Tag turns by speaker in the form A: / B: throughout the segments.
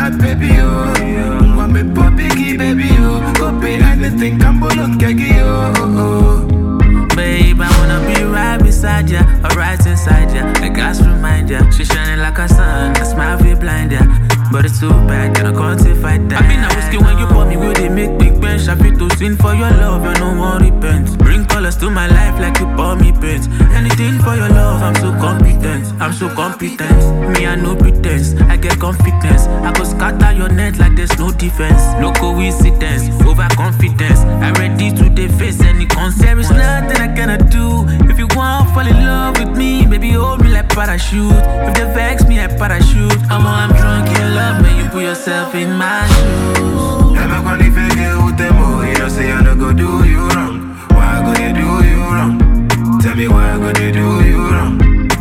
A: heart, baby, oh. Want me biggie, baby, oh. Go pay anything, come on, kegi, oh.
B: Babe, I wanna be right beside ya, or right inside ya. I gotta remind ya, she shining like a sun. I smile feel blind ya, but it's too bad, can I quantify that? I been a whiskey when you pour me, will they make big bench? I feel to sin for your love, I no one repent. Bring colors to my life like you pour me paint. Anything for your love, I'm so competent. I'm so competent. Me, I no pretense, I get confidence. I go scatter your net like there's no defense. No coincidence, overconfidence. I'm ready to face any consequence. There is nothing I cannot do. If you want fall in love with me, baby, hold me like parachute. If they vex me, I parachute. I'm drunk in love, man, you put yourself in my shoes.
A: Never gonna figure out them all. You know, say I don't go do you wrong. Why go they do you wrong? Tell me why go they do you wrong?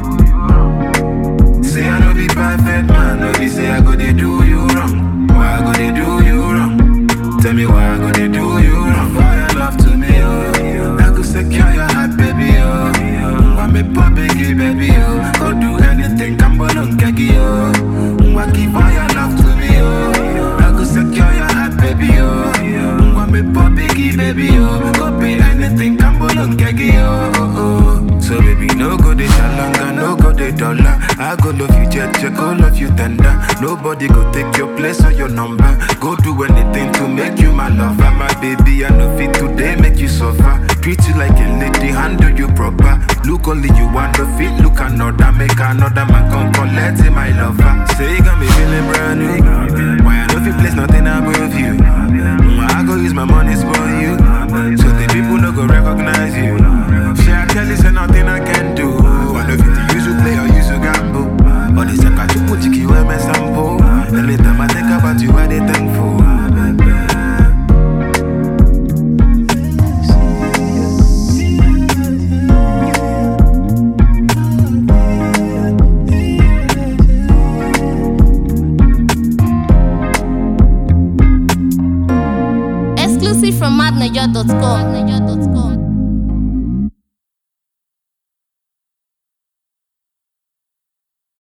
A: Say I don't be perfect, man. No, be say I go they do you wrong. Why go they do you wrong? Tell me why go they do you wrong? For your love to me, oh. I could secure your heart, baby, oh. Want me biggie, baby, oh. Go do anything, come on, kegi, oh. Want give all your love to me, oh. I could secure your heart, baby, oh. Want me biggie, baby, oh. Go pay anything, come on, kegi, oh. So baby, no go de chalanga, no go de dollar. I go love you jet, go love you tender. Nobody go take your place or your number. Go do anything to make you my lover. My baby, I know fit today, make you suffer. Treat you like a lady, handle you proper. Look only you want to fit, look another. Make another man come collect my lover. Say you got me feeling brand new. Why I know if you place nothing above you. I go use my money for you. So the people no go recognize you. She I tell you say nothing I can do. I know if you use you play or use you gamble. But this I catch you put you wear my sample. Anytime I think about you, I dey thankful.
C: Exclusive from madnaja.com.